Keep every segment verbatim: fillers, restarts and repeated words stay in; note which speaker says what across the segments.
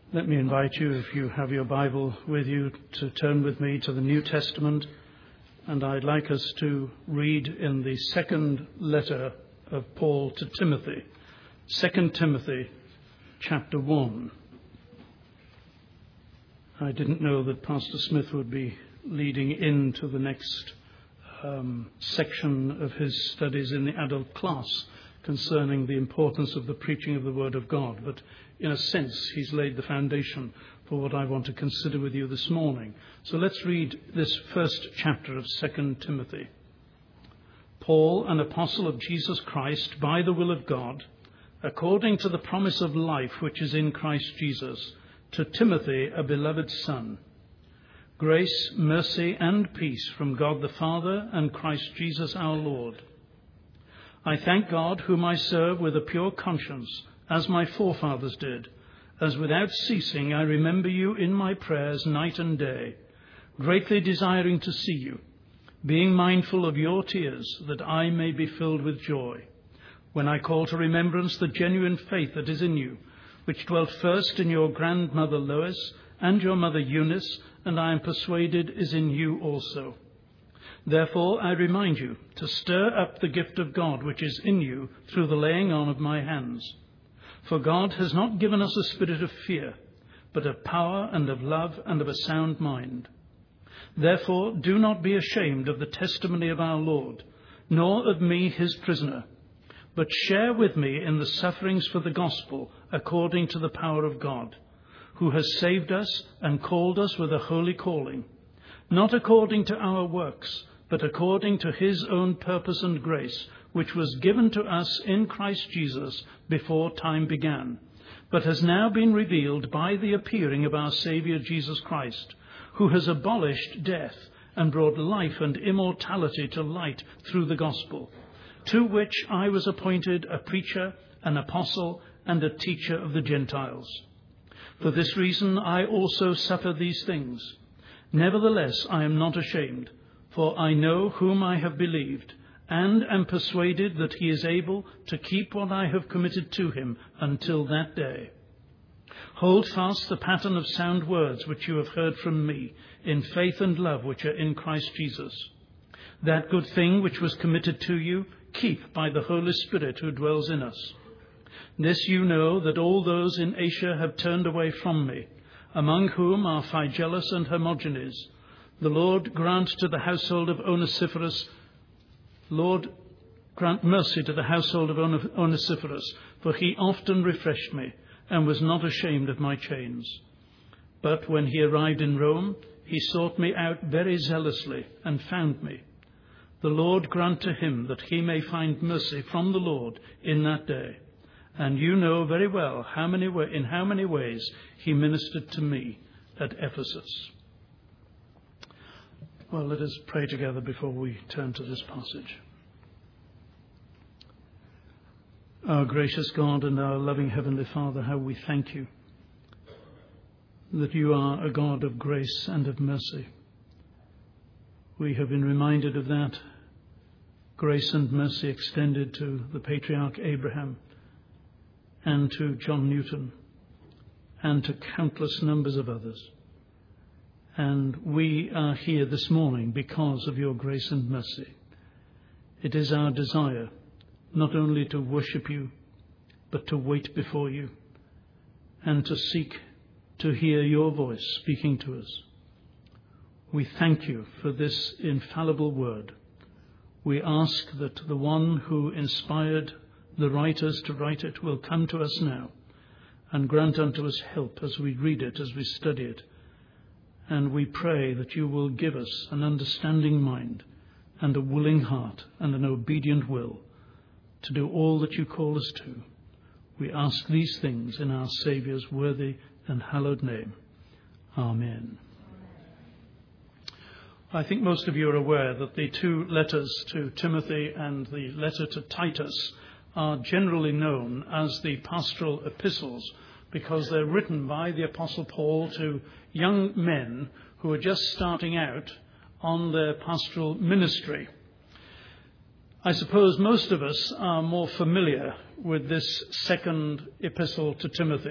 Speaker 1: Let me invite you, if you have your Bible with you, to turn with me to the New Testament. And I'd like us to read in the second letter of Paul to Timothy, Second Timothy chapter one. I didn't know that Pastor Smith would be leading into the next um, section of his studies in the adult class concerning the importance of the preaching of the Word of God. But in a sense, he's laid the foundation for what I want to consider with you this morning. So let's read this first chapter of Second Timothy. Paul, an apostle of Jesus Christ, by the will of God, according to the promise of life which is in Christ Jesus, to Timothy, a beloved son. Grace, mercy, and peace from God the Father and Christ Jesus our Lord. I thank God, whom I serve with a pure conscience, as my forefathers did, as without ceasing I remember you in my prayers night and day, greatly desiring to see you, being mindful of your tears, that I may be filled with joy, when I call to remembrance the genuine faith that is in you, which dwelt first in your grandmother Lois and your mother Eunice, and I am persuaded is in you also. Therefore I remind you to stir up the gift of God which is in you through the laying on of my hands. For God has not given us a spirit of fear, but of power and of love and of a sound mind. Therefore do not be ashamed of the testimony of our Lord, nor of me his prisoner, but share with me in the sufferings for the gospel according to the power of God, who has saved us and called us with a holy calling, not according to our works, but according to his own purpose and grace, which was given to us in Christ Jesus before time began, but has now been revealed by the appearing of our Saviour Jesus Christ, who has abolished death and brought life and immortality to light through the gospel, to which I was appointed a preacher, an apostle, and a teacher of the Gentiles. For this reason I also suffer these things. Nevertheless I am not ashamed, for I know whom I have believed, and am persuaded that he is able to keep what I have committed to him until that day. Hold fast the pattern of sound words which you have heard from me, in faith and love which are in Christ Jesus. That good thing which was committed to you, keep by the Holy Spirit who dwells in us. This you know, that all those in Asia have turned away from me, among whom are Phygelus and Hermogenes. The Lord grant to the household of Onesiphorus, Lord grant mercy to the household of Onesiphorus, for he often refreshed me and was not ashamed of my chains. But when he arrived in Rome, he sought me out very zealously and found me. The Lord grant to him that he may find mercy from the Lord in that day. And you know very well how many wa- in how many ways he ministered to me at Ephesus. Well, let us pray together before we turn to this passage. Our gracious God and our loving Heavenly Father, how we thank you that you are a God of grace and of mercy. We have been reminded of that grace and mercy extended to the patriarch Abraham and to John Newton and to countless numbers of others. And we are here this morning because of your grace and mercy. It is our desire not only to worship you, but to wait before you and to seek to hear your voice speaking to us. We thank you for this infallible word. We ask that the one who inspired the writers to write it will come to us now and grant unto us help as we read it, as we study it. And we pray that you will give us an understanding mind and a willing heart and an obedient will to do all that you call us to. We ask these things in our Saviour's worthy and hallowed name. Amen. I think most of you are aware that the two letters to Timothy and the letter to Titus are generally known as the pastoral epistles, because they're written by the Apostle Paul to young men who are just starting out on their pastoral ministry. I suppose most of us are more familiar with this second epistle to Timothy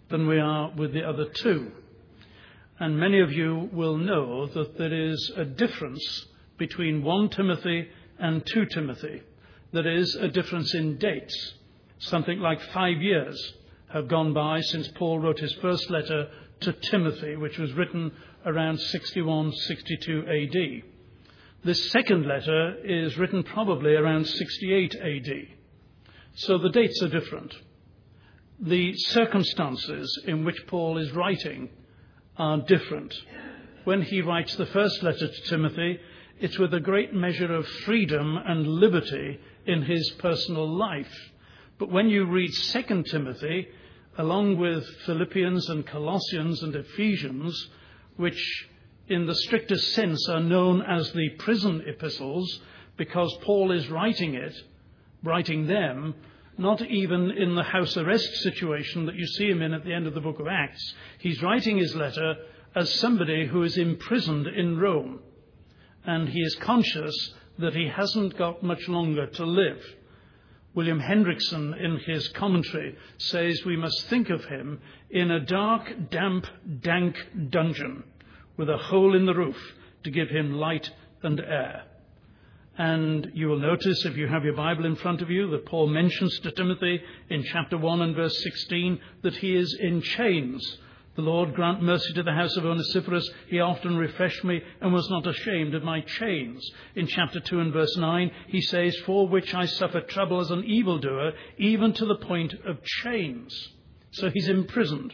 Speaker 1: than we are with the other two. And many of you will know that there is a difference between First Timothy and Second Timothy. There is a difference in dates. Something like five years have gone by since Paul wrote his first letter to Timothy, which was written around sixty-one, sixty-two A D. This second letter is written probably around sixty-eight A D. So the dates are different. The circumstances in which Paul is writing are different. When he writes the first letter to Timothy, it's with a great measure of freedom and liberty in his personal life. But when you read Second Timothy, along with Philippians and Colossians and Ephesians, which in the strictest sense are known as the prison epistles, because Paul is writing it, writing them, not even in the house arrest situation that you see him in at the end of the book of Acts. He's writing his letter as somebody who is imprisoned in Rome. And he is conscious that he hasn't got much longer to live. William Hendrickson, in his commentary, says we must think of him in a dark, damp, dank dungeon with a hole in the roof to give him light and air. And you will notice, if you have your Bible in front of you, that Paul mentions to Timothy in chapter one and verse sixteen that he is in chains. The Lord grant mercy to the house of Onesiphorus. He often refreshed me and was not ashamed of my chains. In chapter two and verse nine, he says, for which I suffer trouble as an evildoer, even to the point of chains. So he's imprisoned.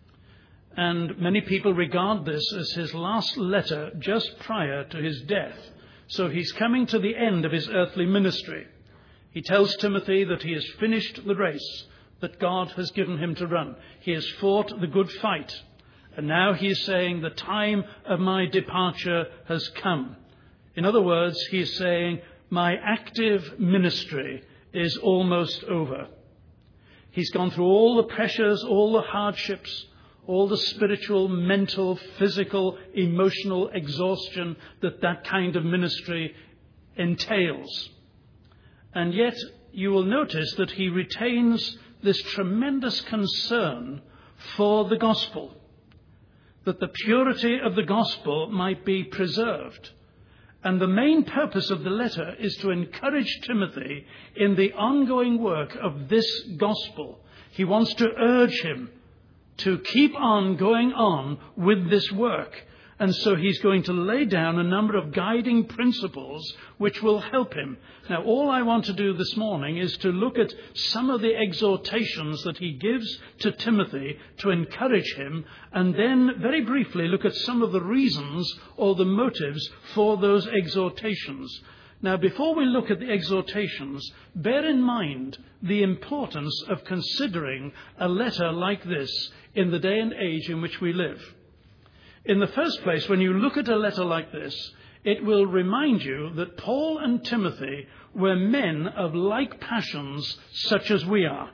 Speaker 1: And many people regard this as his last letter just prior to his death. So he's coming to the end of his earthly ministry. He tells Timothy that he has finished the race that God has given him to run. He has fought the good fight. And now he is saying the time of my departure has come. In other words, he is saying my active ministry is almost over. He's gone through all the pressures, all the hardships, all the spiritual, mental, physical, emotional exhaustion that that kind of ministry entails. And yet you will notice that he retains this tremendous concern for the gospel, that the purity of the gospel might be preserved. And the main purpose of the letter is to encourage Timothy in the ongoing work of this gospel. He wants to urge him to keep on going on with this work. And so he's going to lay down a number of guiding principles which will help him. Now, all I want to do this morning is to look at some of the exhortations that he gives to Timothy to encourage him, and then very briefly look at some of the reasons or the motives for those exhortations. Now, before we look at the exhortations, bear in mind the importance of considering a letter like this in the day and age in which we live. In the first place, when you look at a letter like this, it will remind you that Paul and Timothy were men of like passions such as we are.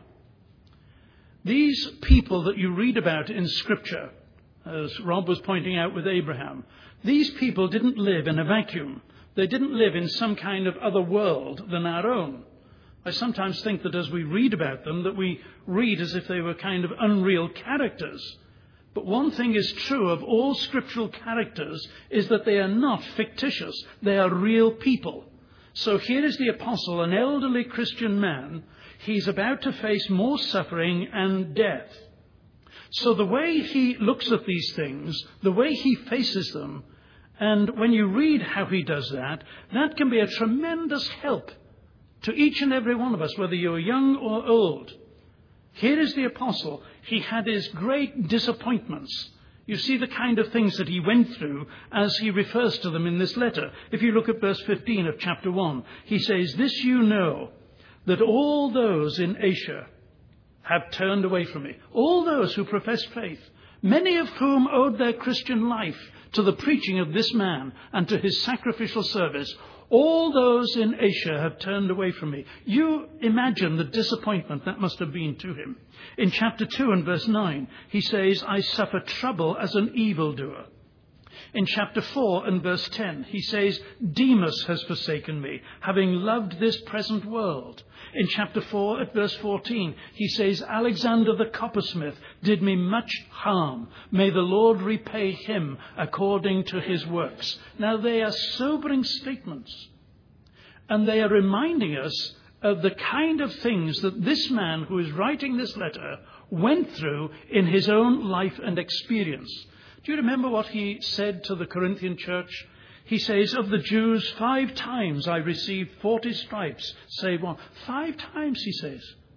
Speaker 1: These people that you read about in Scripture, as Rob was pointing out with Abraham, these people didn't live in a vacuum. They didn't live in some kind of other world than our own. I sometimes think that as we read about them, that we read as if they were kind of unreal characters. But one thing is true of all scriptural characters is that they are not fictitious. They are real people. So here is the apostle, an elderly Christian man. He's about to face more suffering and death. So the way he looks at these things, the way he faces them, and when you read how he does that, that can be a tremendous help to each and every one of us, whether you're young or old. Here is the apostle. He had his great disappointments. You see the kind of things that he went through as he refers to them in this letter. If you look at verse fifteen of chapter one, he says, this you know, that all those in Asia have turned away from me. All those who profess faith, many of whom owed their Christian life to the preaching of this man and to his sacrificial service. All those in Asia have turned away from me. You imagine the disappointment that must have been to him. In chapter two and verse nine, he says, I suffer trouble as an evildoer. In chapter four and verse ten, he says, Demas has forsaken me, having loved this present world. In chapter four at verse fourteen, he says, Alexander the coppersmith did me much harm. May the Lord repay him according to his works. Now, they are sobering statements, and they are reminding us of the kind of things that this man who is writing this letter went through in his own life and experience. Do you remember what he said to the Corinthian church? He says, of the Jews, five times I received forty stripes, save one. Five times, he says.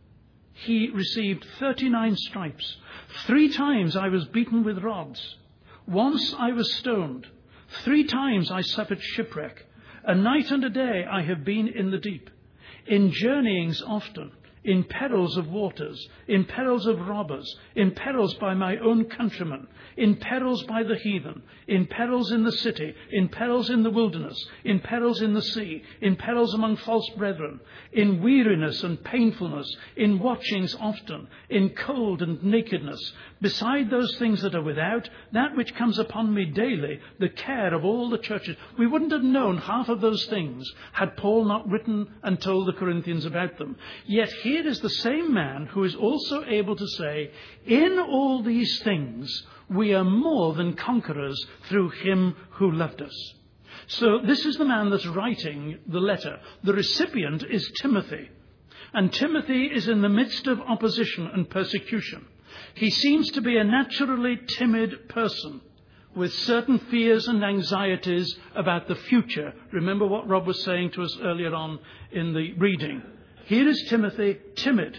Speaker 1: He received thirty-nine stripes. Three times I was beaten with rods. Once I was stoned. Three times I suffered shipwreck. A night and a day I have been in the deep. In journeyings often, in perils of waters, in perils of robbers, in perils by my own countrymen, in perils by the heathen, in perils in the city, in perils in the wilderness, in perils in the sea, in perils among false brethren, in weariness and painfulness, in watchings often, in cold and nakedness, beside those things that are without, that which comes upon me daily, the care of all the churches. We wouldn't have known half of those things had Paul not written and told the Corinthians about them. Yet here is the same man who is also able to say, in all these things, we are more than conquerors through him who loved us. So this is the man that's writing the letter. The recipient is Timothy. And Timothy is in the midst of opposition and persecution. He seems to be a naturally timid person with certain fears and anxieties about the future. Remember what Rob was saying to us earlier on in the reading. Here is Timothy, timid.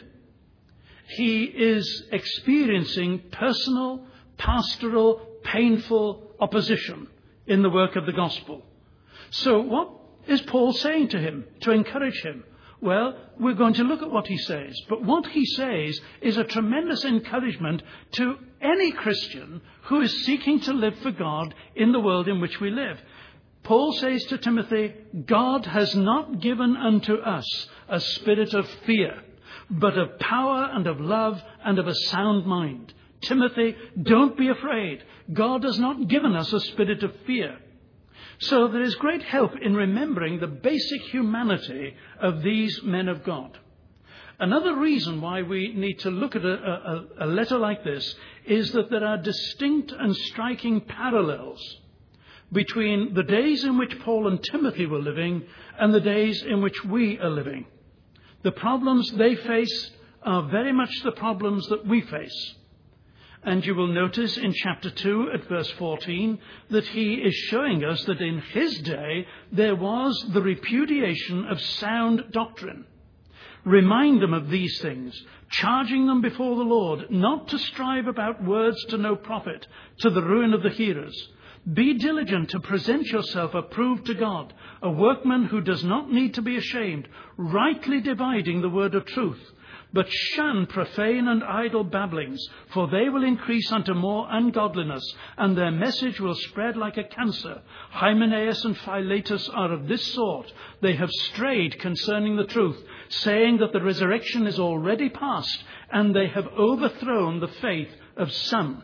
Speaker 1: He is experiencing personal, pastoral, painful opposition in the work of the gospel. So what is Paul saying to him to encourage him? Well, we're going to look at what he says. But what he says is a tremendous encouragement to any Christian who is seeking to live for God in the world in which we live. Paul says to Timothy, God has not given unto us a spirit of fear, but of power and of love and of a sound mind. Timothy, don't be afraid. God has not given us a spirit of fear. So there is great help in remembering the basic humanity of these men of God. Another reason why we need to look at a, a, a letter like this is that there are distinct and striking parallels between the days in which Paul and Timothy were living and the days in which we are living. The problems they faced are very much the problems that we face. And you will notice in chapter two at verse fourteen that he is showing us that in his day there was the repudiation of sound doctrine. Remind them of these things, charging them before the Lord not to strive about words to no profit, to the ruin of the hearers. Be diligent to present yourself approved to God, a workman who does not need to be ashamed, rightly dividing the word of truth. But shun profane and idle babblings, for they will increase unto more ungodliness, and their message will spread like a cancer. Hymenaeus and Philetus are of this sort. They have strayed concerning the truth, saying that the resurrection is already past, and they have overthrown the faith of some.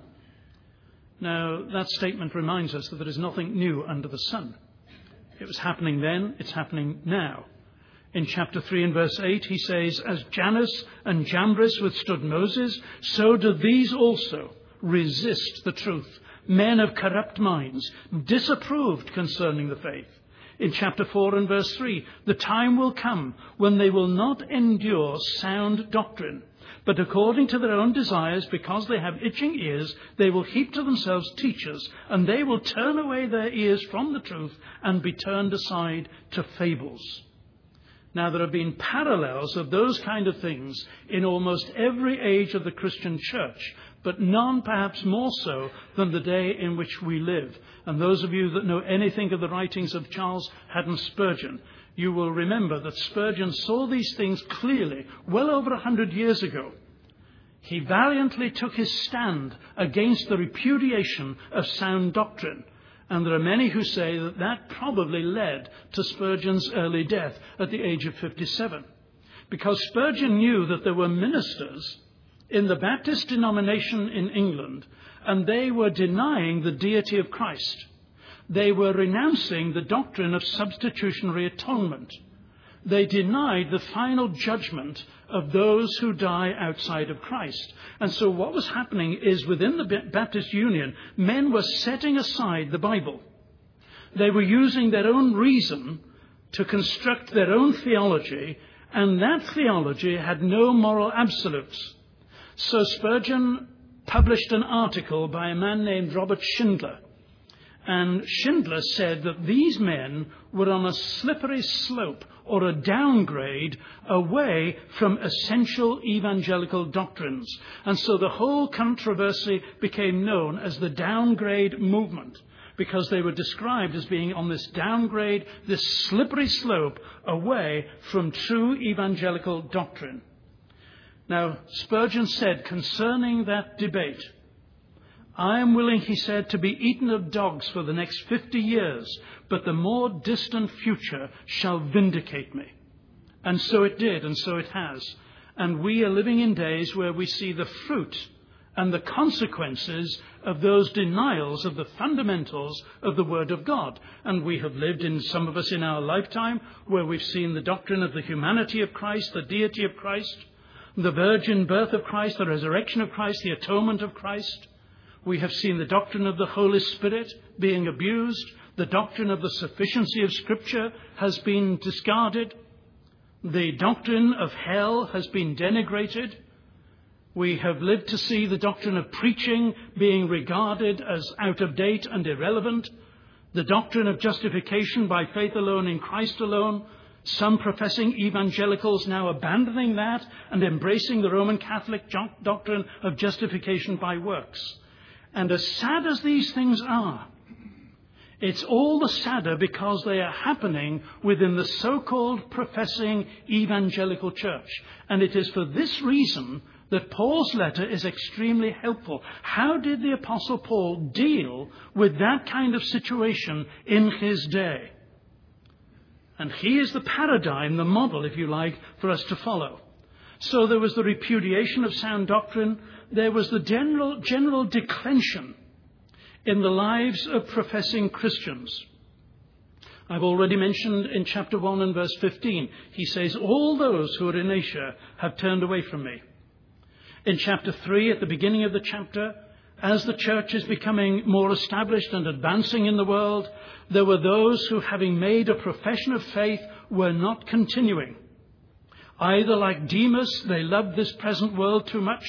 Speaker 1: Now, that statement reminds us that there is nothing new under the sun. It was happening then, it's happening now. In chapter three and verse eight, he says, as Jannes and Jambres withstood Moses, so do these also resist the truth. Men of corrupt minds, disapproved concerning the faith. In chapter four and verse three, the time will come when they will not endure sound doctrine, but according to their own desires, because they have itching ears, they will heap to themselves teachers, and they will turn away their ears from the truth and be turned aside to fables. Now, there have been parallels of those kind of things in almost every age of the Christian church, but none perhaps more so than the day in which we live. And those of you that know anything of the writings of Charles Haddon Spurgeon, you will remember that Spurgeon saw these things clearly well over a hundred years ago. He valiantly took his stand against the repudiation of sound doctrine. And there are many who say that that probably led to Spurgeon's early death at the age of fifty-seven. Because Spurgeon knew that there were ministers in the Baptist denomination in England, and they were denying the deity of Christ. They were renouncing the doctrine of substitutionary atonement. They denied the final judgment of those who die outside of Christ. And so what was happening is within the Baptist Union, men were setting aside the Bible. They were using their own reason to construct their own theology, and that theology had no moral absolutes. So Spurgeon published an article by a man named Robert Schindler. And Schindler said that these men were on a slippery slope or a downgrade away from essential evangelical doctrines. And so the whole controversy became known as the downgrade movement, because they were described as being on this downgrade, this slippery slope away from true evangelical doctrine. Now, Spurgeon said concerning that debate, I am willing, he said, to be eaten of dogs for the next fifty years, but the more distant future shall vindicate me. And so it did, and so it has. And we are living in days where we see the fruit and the consequences of those denials of the fundamentals of the Word of God. And we have lived, in some of us in our lifetime, where we've seen the doctrine of the humanity of Christ, the deity of Christ, the virgin birth of Christ, the resurrection of Christ, the atonement of Christ. We have seen the doctrine of the Holy Spirit being abused. The doctrine of the sufficiency of Scripture has been discarded. The doctrine of hell has been denigrated. We have lived to see the doctrine of preaching being regarded as out of date and irrelevant. The doctrine of justification by faith alone in Christ alone. Some professing evangelicals now abandoning that and embracing the Roman Catholic doctrine of justification by works. And as sad as these things are, it's all the sadder because they are happening within the so-called professing evangelical church. And it is for this reason that Paul's letter is extremely helpful. How did the Apostle Paul deal with that kind of situation in his day? And he is the paradigm, the model, if you like, for us to follow. So there was the repudiation of sound doctrine. There was the general, general declension in the lives of professing Christians. I've already mentioned in chapter one and verse fifteen, he says, all those who are in Asia have turned away from me. In chapter three, at the beginning of the chapter, as the church is becoming more established and advancing in the world, there were those who, having made a profession of faith, were not continuing. Either like Demas, they loved this present world too much,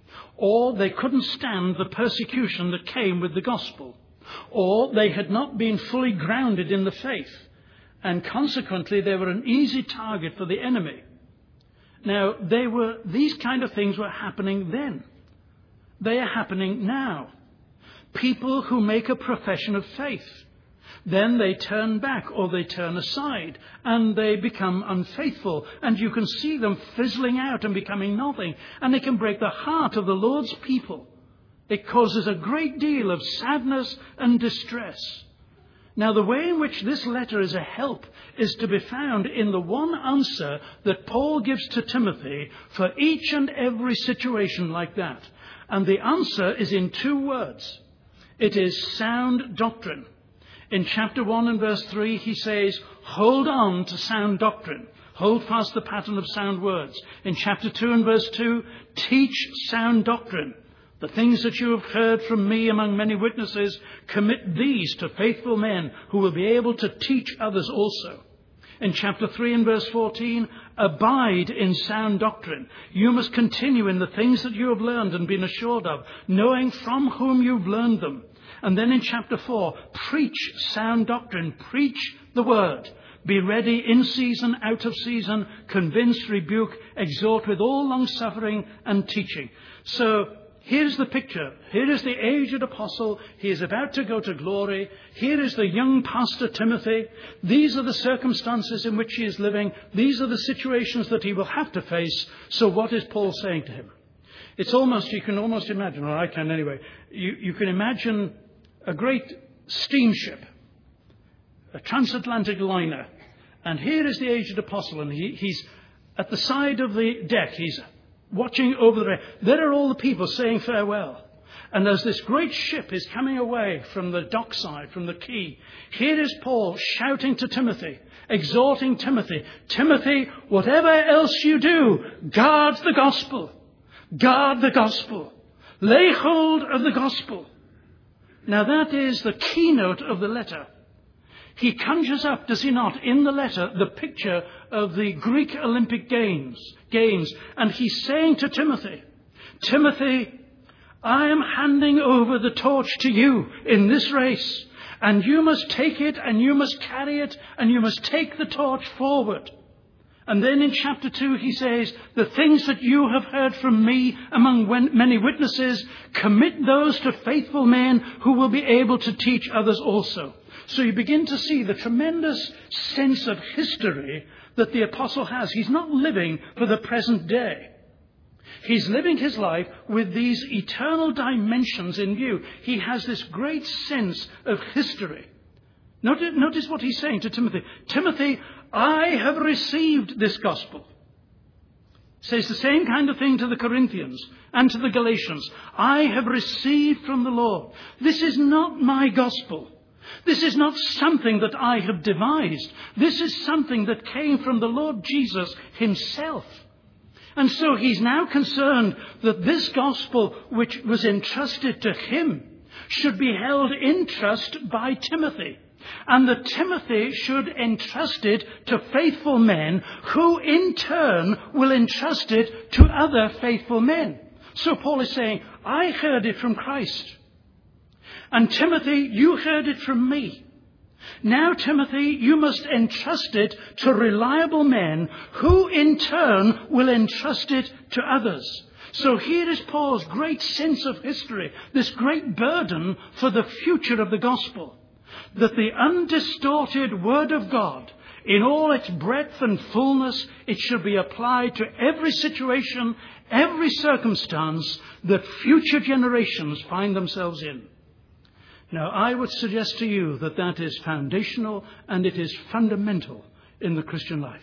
Speaker 1: or they couldn't stand the persecution that came with the gospel, or they had not been fully grounded in the faith, and consequently they were an easy target for the enemy. Now, they were, these kind of things were happening then. They are happening now. People who make a profession of faith, then they turn back or they turn aside and they become unfaithful. And you can see them fizzling out and becoming nothing. And it can break the heart of the Lord's people. It causes a great deal of sadness and distress. Now, the way in which this letter is a help is to be found in the one answer that Paul gives to Timothy for each and every situation like that. And the answer is in two words. It is sound doctrine. In chapter one and verse three, he says, hold on to sound doctrine. Hold fast the pattern of sound words. In chapter two and verse two, teach sound doctrine. The things that you have heard from me among many witnesses, commit these to faithful men who will be able to teach others also. In chapter three and verse fourteen, abide in sound doctrine. You must continue in the things that you have learned and been assured of, knowing from whom you've learned them. And then in chapter four, preach sound doctrine. Preach the word. Be ready in season, out of season, convince, rebuke, exhort with all long-suffering and teaching. So here's the picture. Here is the aged apostle. He is about to go to glory. Here is the young pastor Timothy. These are the circumstances in which he is living. These are the situations that he will have to face. So what is Paul saying to him? It's almost, you can almost imagine, or I can anyway, you, you can imagine a great steamship, a transatlantic liner. And here is the aged apostle, and he, he's at the side of the deck. He's watching over the deck. There are all the people saying farewell. And as this great ship is coming away from the dockside, from the quay, here is Paul shouting to Timothy, exhorting Timothy, Timothy, whatever else you do, guard the gospel. Guard the gospel. Lay hold of the gospel. Now that is the keynote of the letter. He conjures up, does he not, in the letter, the picture of the Greek Olympic Games, games, and he's saying to Timothy, Timothy, I am handing over the torch to you in this race, and you must take it, and you must carry it, and you must take the torch forward. And then in chapter two he says, the things that you have heard from me among many witnesses, commit those to faithful men who will be able to teach others also. So you begin to see the tremendous sense of history that the apostle has. He's not living for the present day. He's living his life with these eternal dimensions in view. He has this great sense of history. Notice, notice what he's saying to Timothy. Timothy, I have received this gospel. Says the same kind of thing to the Corinthians and to the Galatians. I have received from the Lord. This is not my gospel. This is not something that I have devised. This is something that came from the Lord Jesus himself. And so he's now concerned that this gospel, which was entrusted to him, should be held in trust by Timothy. And that Timothy should entrust it to faithful men who in turn will entrust it to other faithful men. So Paul is saying, I heard it from Christ. And Timothy, you heard it from me. Now, Timothy, you must entrust it to reliable men who in turn will entrust it to others. So here is Paul's great sense of history, this great burden for the future of the gospel. That the undistorted word of God, in all its breadth and fullness, it should be applied to every situation, every circumstance that future generations find themselves in. Now, I would suggest to you that that is foundational and it is fundamental in the Christian life.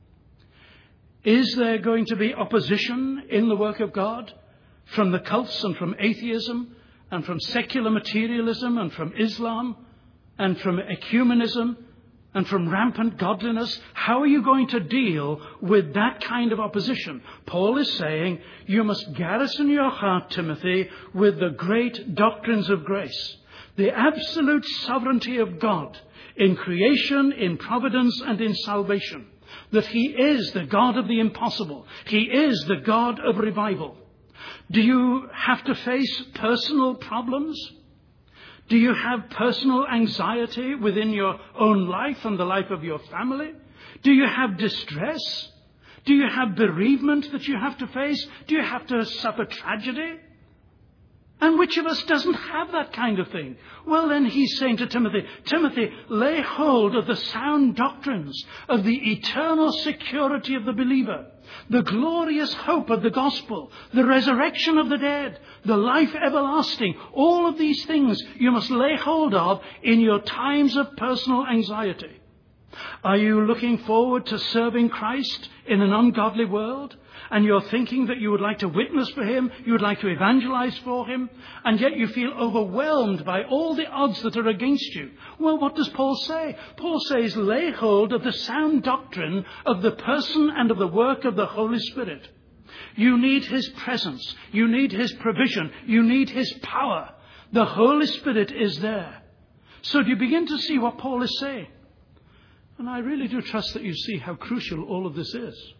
Speaker 1: Is there going to be opposition in the work of God from the cults and from atheism and from secular materialism and from Islam and from ecumenism and from rampant godliness? How are you going to deal with that kind of opposition? Paul is saying you must garrison your heart, Timothy, with the great doctrines of grace. The absolute sovereignty of God in creation, in providence, and in salvation. That he is the God of the impossible. He is the God of revival. Do you have to face personal problems? Do you have personal anxiety within your own life and the life of your family? Do you have distress? Do you have bereavement that you have to face? Do you have to suffer tragedy? And which of us doesn't have that kind of thing? Well, then he's saying to Timothy, Timothy, lay hold of the sound doctrines of the eternal security of the believer, the glorious hope of the gospel, the resurrection of the dead, the life everlasting. All of these things you must lay hold of in your times of personal anxiety. Are you looking forward to serving Christ in an ungodly world? And you're thinking that you would like to witness for him, you would like to evangelize for him, and yet you feel overwhelmed by all the odds that are against you. Well, what does Paul say? Paul says, lay hold of the sound doctrine of the person and of the work of the Holy Spirit. You need his presence. You need his provision. You need his power. The Holy Spirit is there. So do you begin to see what Paul is saying? And I really do trust that you see how crucial all of this is.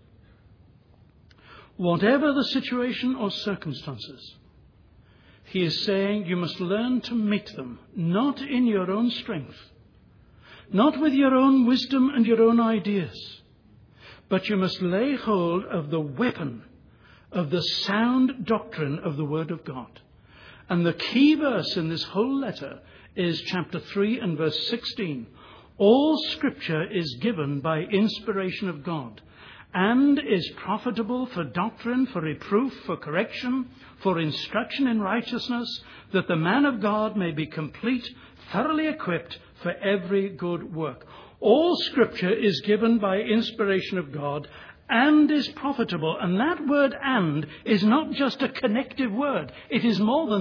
Speaker 1: Whatever the situation or circumstances, he is saying you must learn to meet them, not in your own strength, not with your own wisdom and your own ideas, but you must lay hold of the weapon of the sound doctrine of the Word of God. And the key verse in this whole letter is chapter three and verse sixteen. All Scripture is given by inspiration of God, and is profitable for doctrine, for reproof, for correction, for instruction in righteousness, that the man of God may be complete, thoroughly equipped for every good work. All Scripture is given by inspiration of God and is profitable. And that word "and" is not just a connective word. It is more than that.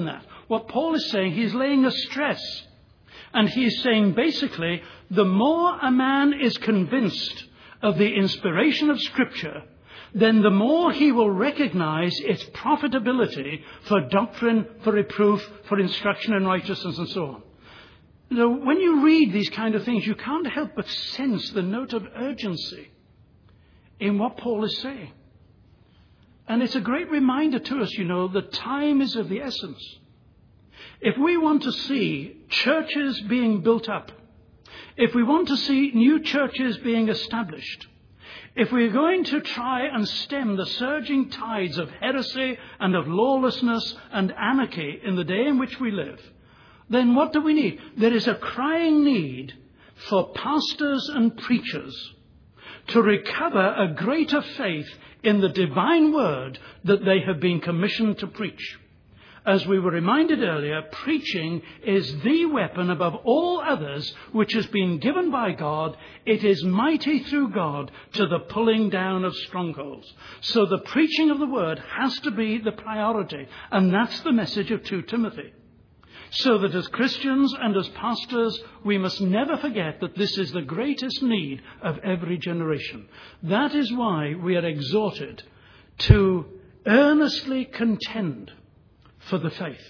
Speaker 1: What Paul is saying, he's laying a stress. And he's saying basically, the more a man is convinced of the inspiration of Scripture, then the more he will recognize its profitability for doctrine, for reproof, for instruction in righteousness, and so on. So when you read these kind of things, you can't help but sense the note of urgency in what Paul is saying. And it's a great reminder to us, you know, that time is of the essence. If we want to see churches being built up, if we want to see new churches being established, if we're going to try and stem the surging tides of heresy and of lawlessness and anarchy in the day in which we live, then what do we need? There is a crying need for pastors and preachers to recover a greater faith in the divine word that they have been commissioned to preach. As we were reminded earlier, preaching is the weapon above all others which has been given by God. It is mighty through God to the pulling down of strongholds. So the preaching of the word has to be the priority. And that's the message of Second Timothy. So that as Christians and as pastors, we must never forget that this is the greatest need of every generation. That is why we are exhorted to earnestly contend for the faith.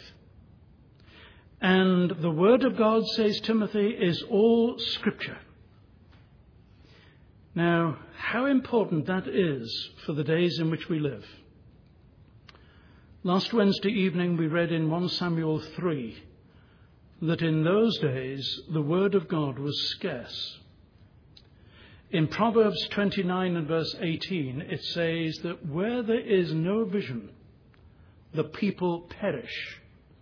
Speaker 1: And the word of God, says Timothy, is all Scripture. Now, how important that is for the days in which we live. Last Wednesday evening we read in First Samuel three that in those days the word of God was scarce. In Proverbs twenty-nine and verse eighteen it says that where there is no vision, the people perish.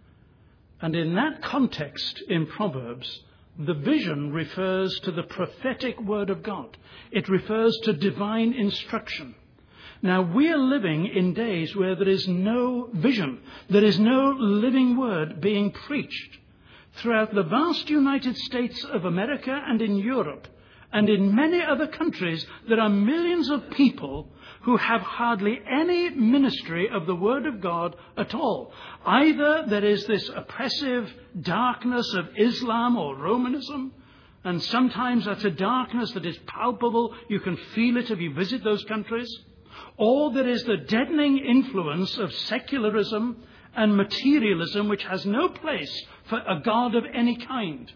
Speaker 1: And in that context, in Proverbs, the vision refers to the prophetic word of God. It refers to divine instruction. Now, we are living in days where there is no vision. There is no living word being preached. Throughout the vast United States of America and in Europe and in many other countries, there are millions of people who have hardly any ministry of the Word of God at all. Either there is this oppressive darkness of Islam or Romanism, and sometimes that's a darkness that is palpable. You can feel it if you visit those countries. Or there is the deadening influence of secularism and materialism, which has no place for a God of any kind.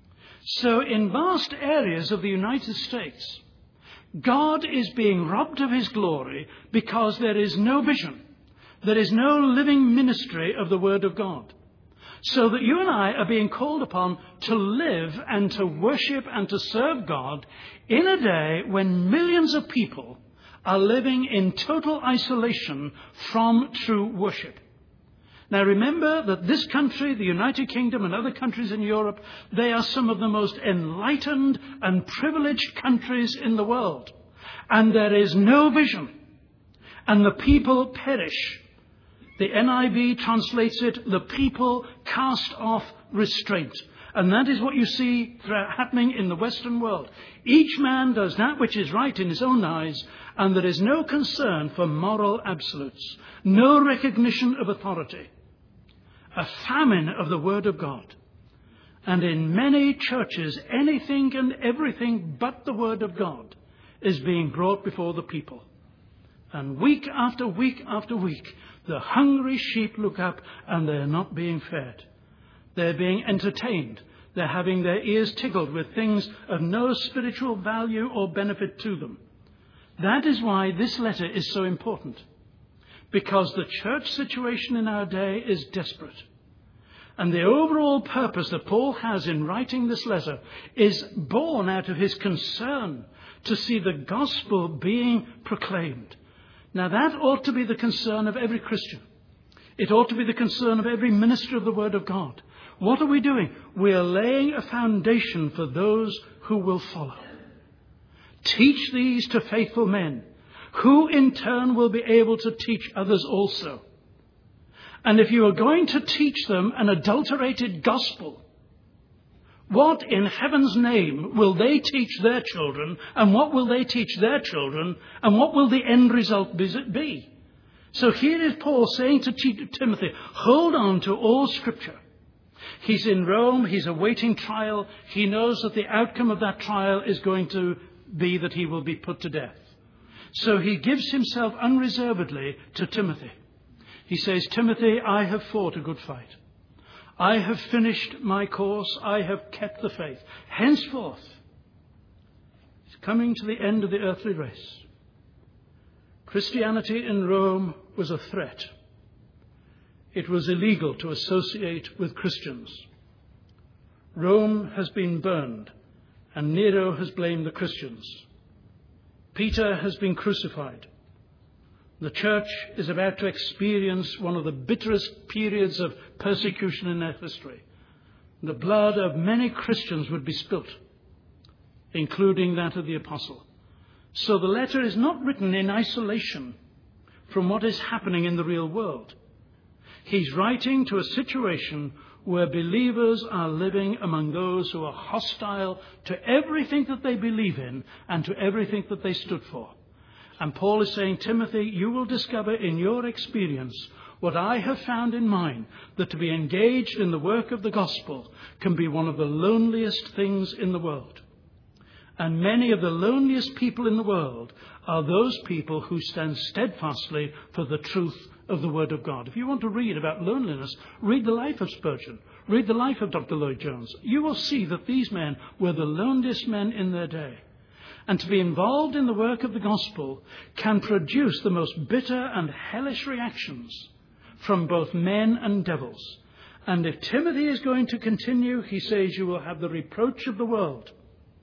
Speaker 1: So in vast areas of the United States, God is being robbed of his glory because there is no vision. There is no living ministry of the Word of God. So that you and I are being called upon to live and to worship and to serve God in a day when millions of people are living in total isolation from true worship. Now remember that this country, the United Kingdom and other countries in Europe, they are some of the most enlightened and privileged countries in the world. And there is no vision. And the people perish. The N I V translates it, the people cast off restraint. And that is what you see happening in the Western world. Each man does that which is right in his own eyes, and there is no concern for moral absolutes, no recognition of authority. A famine of the Word of God. And in many churches, anything and everything but the Word of God is being brought before the people. And week after week after week, the hungry sheep look up and they're not being fed. They're being entertained. They're having their ears tickled with things of no spiritual value or benefit to them. That is why this letter is so important. Because the church situation in our day is desperate. And the overall purpose that Paul has in writing this letter is born out of his concern to see the gospel being proclaimed. Now that ought to be the concern of every Christian. It ought to be the concern of every minister of the Word of God. What are we doing? We are laying a foundation for those who will follow. Teach these to faithful men, who in turn will be able to teach others also. And if you are going to teach them an adulterated gospel, what in heaven's name will they teach their children, and what will they teach their children, and what will the end result be? So here is Paul saying to Timothy, hold on to all Scripture. He's in Rome. He's awaiting trial. He knows that the outcome of that trial is going to be that he will be put to death. So he gives himself unreservedly to Timothy. He says, Timothy, I have fought a good fight. I have finished my course. I have kept the faith. Henceforth, he's coming to the end of the earthly race. Christianity in Rome was a threat. It was illegal to associate with Christians. Rome has been burned, and Nero has blamed the Christians. Peter has been crucified. The church is about to experience one of the bitterest periods of persecution in their history. The blood of many Christians would be spilt, including that of the apostle. So the letter is not written in isolation from what is happening in the real world. He's writing to a situation where believers are living among those who are hostile to everything that they believe in and to everything that they stood for. And Paul is saying, Timothy, you will discover in your experience what I have found in mine, that to be engaged in the work of the gospel can be one of the loneliest things in the world. And many of the loneliest people in the world are those people who stand steadfastly for the truth of the Word of God. If you want to read about loneliness, read the life of Spurgeon. Read the life of Doctor Lloyd-Jones. You will see that these men were the loneliest men in their day. And to be involved in the work of the gospel can produce the most bitter and hellish reactions from both men and devils. And if Timothy is going to continue, he says, you will have the reproach of the world.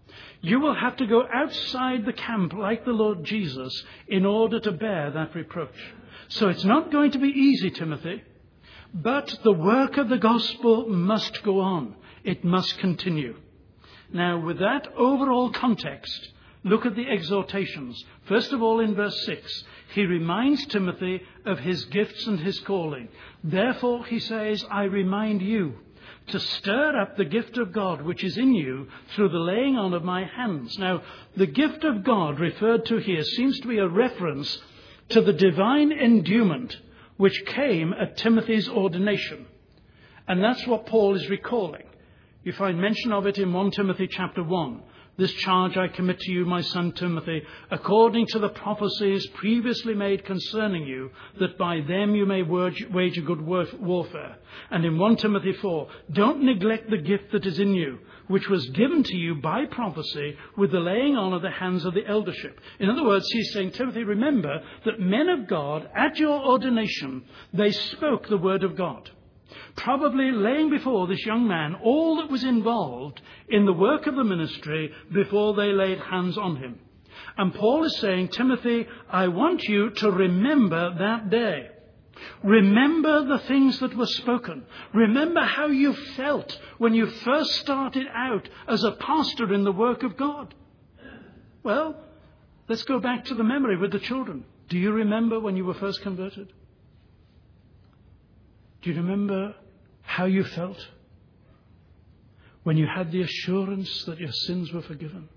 Speaker 1: You will have to go outside the camp like the Lord Jesus in order to bear that reproach. So it's not going to be easy, Timothy, but the work of the gospel must go on. It must continue. Now, with that overall context, look at the exhortations. First of all, in verse six, he reminds Timothy of his gifts and his calling. Therefore, he says, I remind you to stir up the gift of God which is in you through the laying on of my hands. Now, the gift of God referred to here seems to be a reference to the divine endowment which came at Timothy's ordination. And that's what Paul is recalling. You find mention of it in First Timothy chapter one. This charge I commit to you, my son Timothy, according to the prophecies previously made concerning you, that by them you may wage a good warfare. And in First Timothy four, don't neglect the gift that is in you, which was given to you by prophecy with the laying on of the hands of the eldership. In other words, he's saying, Timothy, remember that men of God, at your ordination, they spoke the word of God. Probably laying before this young man all that was involved in the work of the ministry before they laid hands on him. And Paul is saying, Timothy, I want you to remember that day. Remember the things that were spoken. Remember how you felt when you first started out as a pastor in the work of God. Well, let's go back to the memory with the children. Do you remember when you were first converted? Do you remember how you felt when you had the assurance that your sins were forgiven?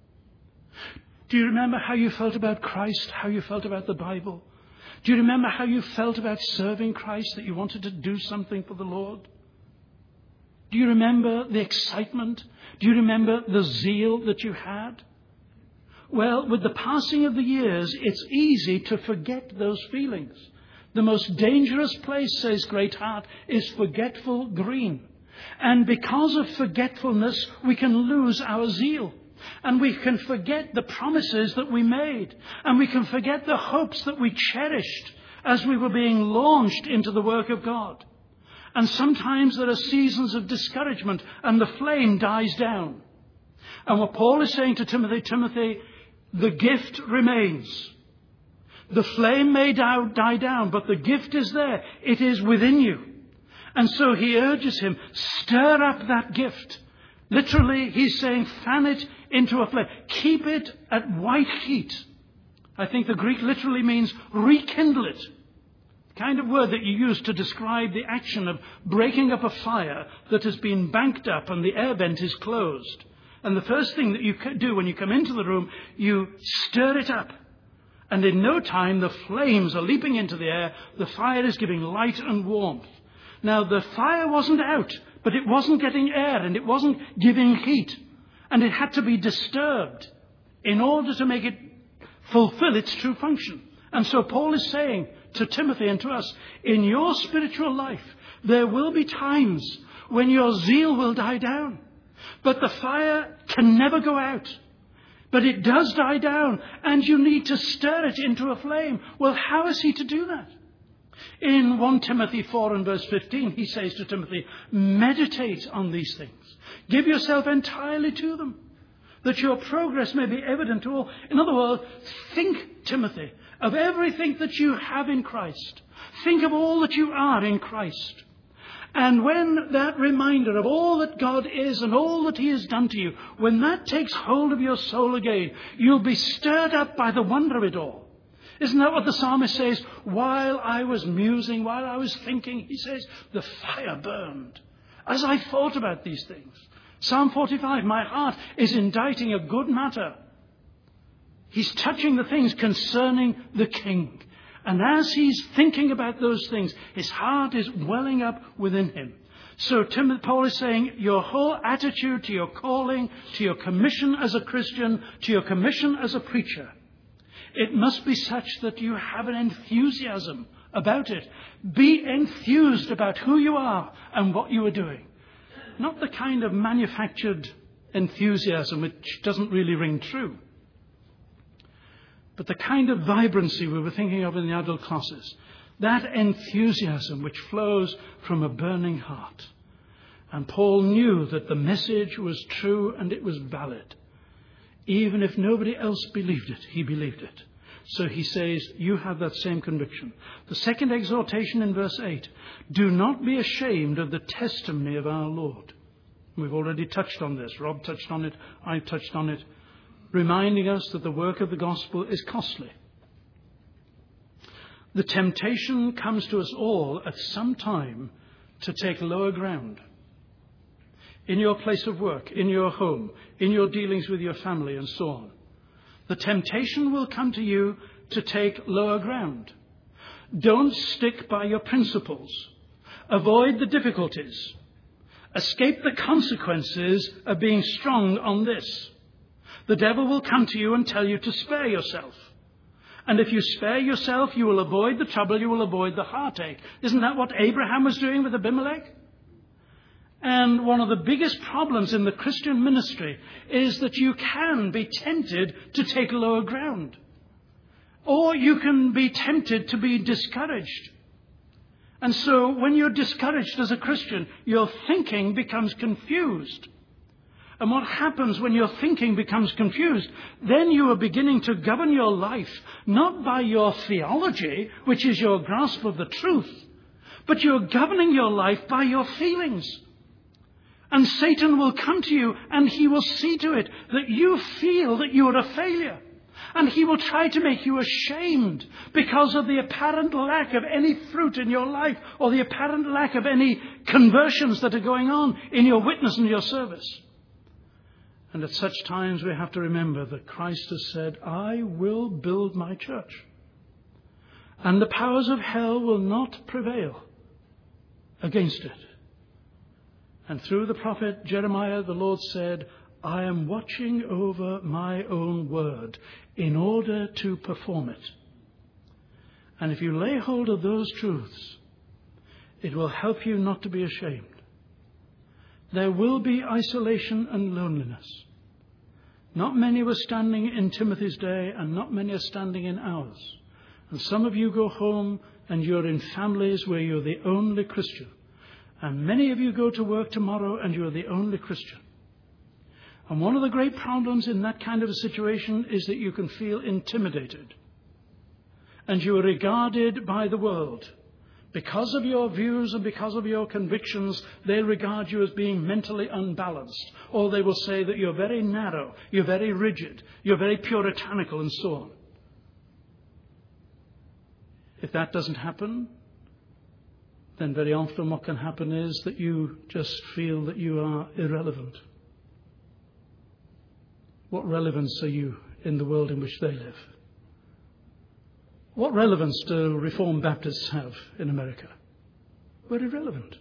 Speaker 1: Do you remember how you felt about Christ, how you felt about the Bible? Do you remember how you felt about serving Christ, that you wanted to do something for the Lord? Do you remember the excitement? Do you remember the zeal that you had? Well, with the passing of the years, it's easy to forget those feelings. The most dangerous place, says Greatheart, is forgetful green. And because of forgetfulness, we can lose our zeal. And we can forget the promises that we made. And we can forget the hopes that we cherished as we were being launched into the work of God. And sometimes there are seasons of discouragement and the flame dies down. And what Paul is saying to Timothy, Timothy, the gift remains. The flame may die down, but the gift is there. It is within you. And so he urges him, stir up that gift. Literally, he's saying, fan it into a flame. Keep it at white heat. I think the Greek literally means rekindle it. The kind of word that you use to describe the action of breaking up a fire that has been banked up and the air vent is closed. And the first thing that you do when you come into the room, you stir it up. And in no time, the flames are leaping into the air. The fire is giving light and warmth. Now, the fire wasn't out, but it wasn't getting air and it wasn't giving heat. And it had to be disturbed in order to make it fulfill its true function. And so Paul is saying to Timothy and to us, in your spiritual life, there will be times when your zeal will die down. But the fire can never go out. But it does die down, and you need to stir it into a flame. Well, how is he to do that? In First Timothy four and verse fifteen, he says to Timothy, meditate on these things. Give yourself entirely to them, that your progress may be evident to all. In other words, think, Timothy, of everything that you have in Christ. Think of all that you are in Christ. And when that reminder of all that God is and all that he has done to you, when that takes hold of your soul again, you'll be stirred up by the wonder of it all. Isn't that what the psalmist says? While I was musing, while I was thinking, he says, the fire burned as I thought about these things. Psalm forty-five, my heart is inditing a good matter. He's touching the things concerning the king. And as he's thinking about those things, his heart is welling up within him. So Timothy, Paul is saying your whole attitude to your calling, to your commission as a Christian, to your commission as a preacher, it must be such that you have an enthusiasm about it. Be enthused about who you are and what you are doing. Not the kind of manufactured enthusiasm which doesn't really ring true. But the kind of vibrancy we were thinking of in the adult classes, that enthusiasm which flows from a burning heart. And Paul knew that the message was true and it was valid. Even if nobody else believed it, he believed it. So he says, you have that same conviction. The second exhortation in verse eight, do not be ashamed of the testimony of our Lord. We've already touched on this. Rob touched on it. I touched on it. Reminding us that the work of the gospel is costly. The temptation comes to us all at some time to take lower ground. In your place of work, in your home, in your dealings with your family and so on. The temptation will come to you to take lower ground. Don't stick by your principles. Avoid the difficulties. Escape the consequences of being strong on this. The devil will come to you and tell you to spare yourself. And if you spare yourself, you will avoid the trouble, you will avoid the heartache. Isn't that what Abraham was doing with Abimelech? And one of the biggest problems in the Christian ministry is that you can be tempted to take lower ground. Or you can be tempted to be discouraged. And so when you're discouraged as a Christian, your thinking becomes confused. And what happens when your thinking becomes confused? Then you are beginning to govern your life, not by your theology, which is your grasp of the truth, but you're governing your life by your feelings. And Satan will come to you and he will see to it that you feel that you are a failure. And he will try to make you ashamed because of the apparent lack of any fruit in your life or the apparent lack of any conversions that are going on in your witness and your service. And at such times we have to remember that Christ has said, I will build my church. And the powers of hell will not prevail against it. And through the prophet Jeremiah, the Lord said, I am watching over my own word in order to perform it. And if you lay hold of those truths, it will help you not to be ashamed. There will be isolation and loneliness. Not many were standing in Timothy's day, and not many are standing in ours. And some of you go home and you're in families where you're the only Christian. And many of you go to work tomorrow and you're the only Christian. And one of the great problems in that kind of a situation is that you can feel intimidated. And you are regarded by the world. Because of your views and because of your convictions, they regard you as being mentally unbalanced. Or they will say that you're very narrow, you're very rigid, you're very puritanical and so on. If that doesn't happen, then very often what can happen is that you just feel that you are irrelevant. What relevance are you in the world in which they live? What relevance do Reformed Baptists have in America? Very relevant.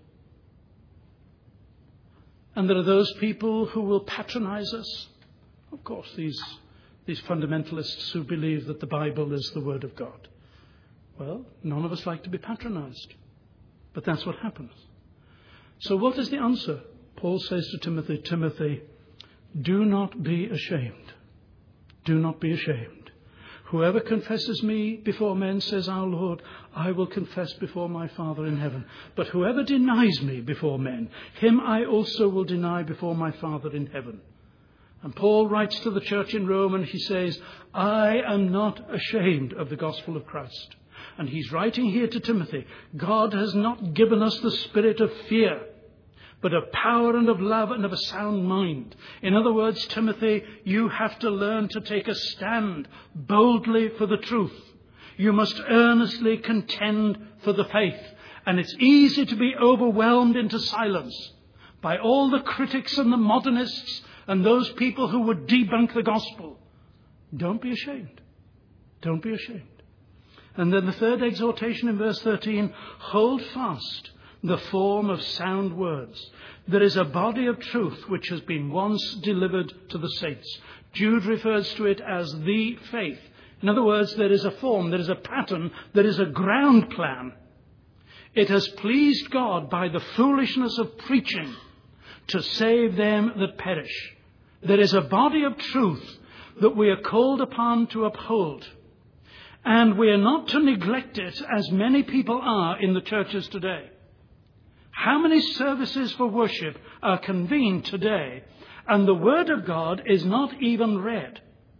Speaker 1: And there are those people who will patronize us. Of course, these, these fundamentalists who believe that the Bible is the Word of God. Well, none of us like to be patronized. But that's what happens. So what is the answer? Paul says to Timothy, Timothy, do not be ashamed. Do not be ashamed. Whoever confesses me before men, says our Lord, I will confess before my Father in heaven. But whoever denies me before men, him I also will deny before my Father in heaven. And Paul writes to the church in Rome and he says, I am not ashamed of the gospel of Christ. And he's writing here to Timothy, God has not given us the spirit of fear, but of power and of love and of a sound mind. In other words, Timothy, you have to learn to take a stand boldly for the truth. You must earnestly contend for the faith. And it's easy to be overwhelmed into silence by all the critics and the modernists and those people who would debunk the gospel. Don't be ashamed. Don't be ashamed. And then the third exhortation in verse thirteen, hold fast the form of sound words. There is a body of truth which has been once delivered to the saints. Jude refers to it as the faith. In other words, there is a form, there is a pattern, there is a ground plan. It has pleased God by the foolishness of preaching to save them that perish. There is a body of truth that we are called upon to uphold. And we are not to neglect it as many people are in the churches today. How many services for worship are convened today and the Word of God is not even read?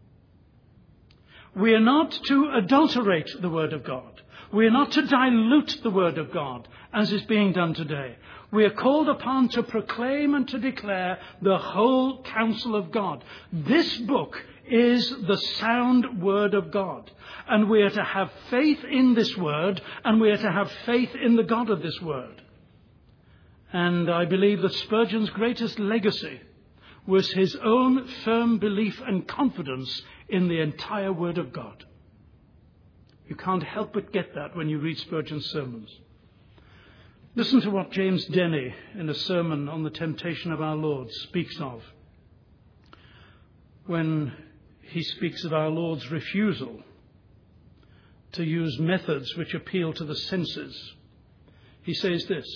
Speaker 1: We are not to adulterate the Word of God. We are not to dilute the Word of God as is being done today. We are called upon to proclaim and to declare the whole counsel of God. This book is the sound Word of God. And we are to have faith in this Word, and we are to have faith in the God of this Word. And I believe that Spurgeon's greatest legacy was his own firm belief and confidence in the entire Word of God. You can't help but get that when you read Spurgeon's sermons. Listen to what James Denney, in a sermon on the temptation of our Lord, speaks of when he speaks of our Lord's refusal to use methods which appeal to the senses. He says this,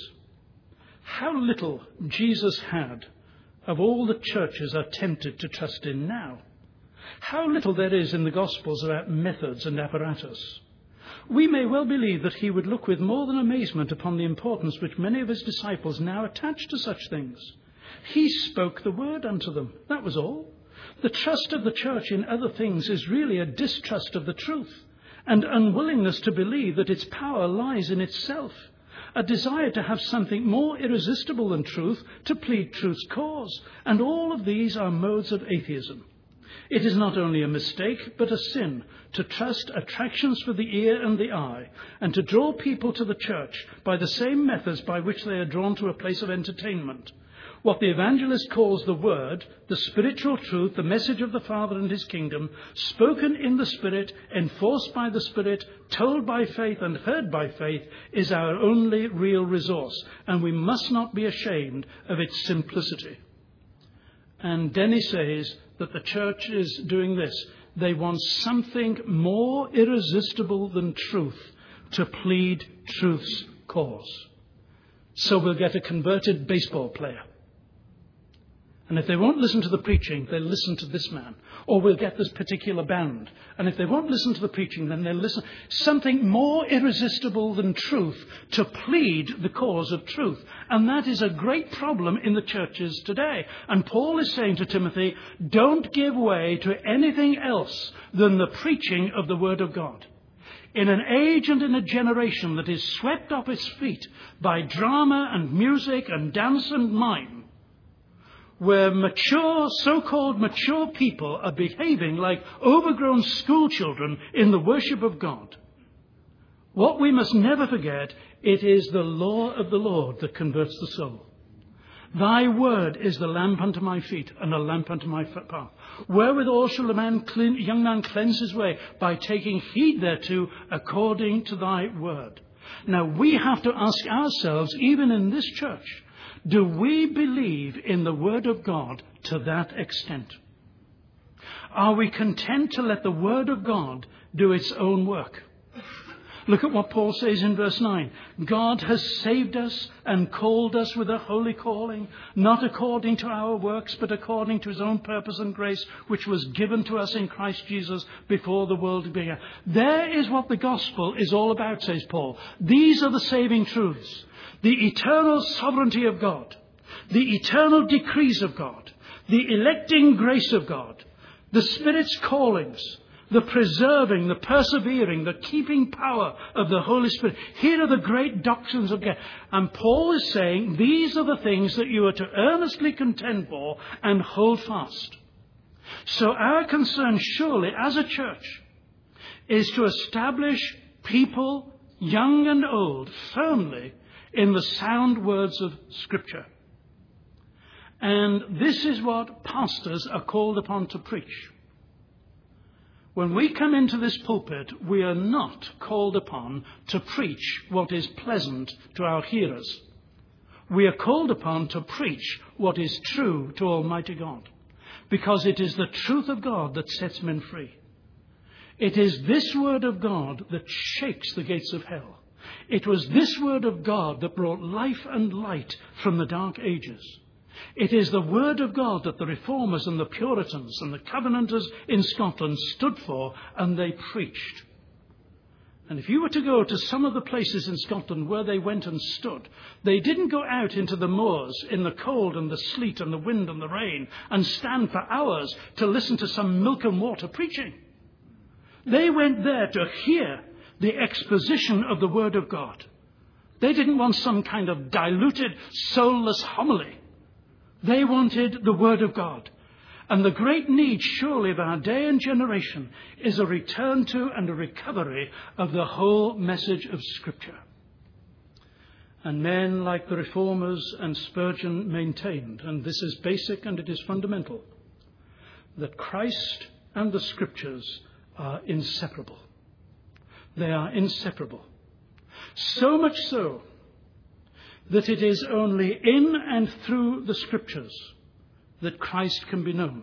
Speaker 1: how little Jesus had of all the churches are tempted to trust in now. How little there is in the Gospels about methods and apparatus. We may well believe that he would look with more than amazement upon the importance which many of his disciples now attach to such things. He spoke the word unto them. That was all. The trust of the church in other things is really a distrust of the truth and unwillingness to believe that its power lies in itself. A desire to have something more irresistible than truth to plead truth's cause. And all of these are modes of atheism. It is not only a mistake, but a sin to trust attractions for the ear and the eye, and to draw people to the church by the same methods by which they are drawn to a place of entertainment. What the evangelist calls the word, the spiritual truth, the message of the Father and his kingdom, spoken in the Spirit, enforced by the Spirit, told by faith and heard by faith, is our only real resource, and we must not be ashamed of its simplicity. And Denney says that the church is doing this. They want something more irresistible than truth to plead truth's cause. So we'll get a converted baseball player. And if they won't listen to the preaching, they'll listen to this man. Or we'll get this particular band. And if they won't listen to the preaching, then they'll listen. Something more irresistible than truth to plead the cause of truth. And that is a great problem in the churches today. And Paul is saying to Timothy, don't give way to anything else than the preaching of the Word of God. In an age and in a generation that is swept off its feet by drama and music and dance and mime, where mature, so-called mature people are behaving like overgrown school children in the worship of God. What we must never forget, it is the law of the Lord that converts the soul. Thy word is the lamp unto my feet and a lamp unto my path. Wherewithal shall a man clean, young man cleanse his way? By taking heed thereto according to thy word. Now we have to ask ourselves, even in this church, do we believe in the word of God to that extent? Are we content to let the word of God do its own work? Look at what Paul says in verse nine. God has saved us and called us with a holy calling, not according to our works, but according to his own purpose and grace, which was given to us in Christ Jesus before the world began. There is what the gospel is all about, says Paul. These are the saving truths. The eternal sovereignty of God, the eternal decrees of God, the electing grace of God, the Spirit's callings, the preserving, the persevering, the keeping power of the Holy Spirit. Here are the great doctrines of God. And Paul is saying these are the things that you are to earnestly contend for and hold fast. So our concern surely as a church is to establish people, young and old, firmly in the sound words of Scripture. And this is what pastors are called upon to preach. When we come into this pulpit, we are not called upon to preach what is pleasant to our hearers. We are called upon to preach what is true to Almighty God, because it is the truth of God that sets men free. It is this word of God that shakes the gates of hell. It was this word of God that brought life and light from the dark ages. It is the word of God that the Reformers and the Puritans and the Covenanters in Scotland stood for, and they preached. And if you were to go to some of the places in Scotland where they went and stood, they didn't go out into the moors in the cold and the sleet and the wind and the rain and stand for hours to listen to some milk and water preaching. They went there to hear the exposition of the word of God. They didn't want some kind of diluted, soulless homily. They wanted the word of God. And the great need, surely, of our day and generation is a return to and a recovery of the whole message of Scripture. And men like the Reformers and Spurgeon maintained, and this is basic and it is fundamental, that Christ and the Scriptures are inseparable. They are inseparable. So much so that it is only in and through the Scriptures that Christ can be known.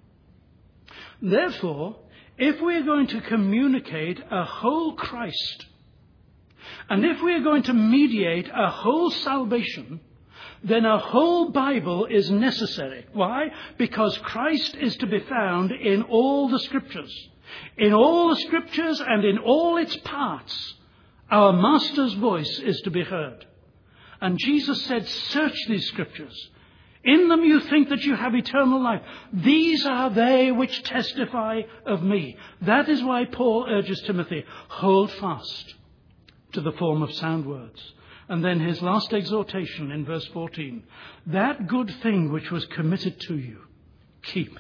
Speaker 1: Therefore, if we are going to communicate a whole Christ, and if we are going to mediate a whole salvation, then a whole Bible is necessary. Why? Because Christ is to be found in all the Scriptures. In all the Scriptures and in all its parts, our Master's voice is to be heard. And Jesus said, search these Scriptures. In them you think that you have eternal life. These are they which testify of me. That is why Paul urges Timothy, hold fast to the form of sound words. And then his last exhortation in verse fourteen, that good thing which was committed to you, keep.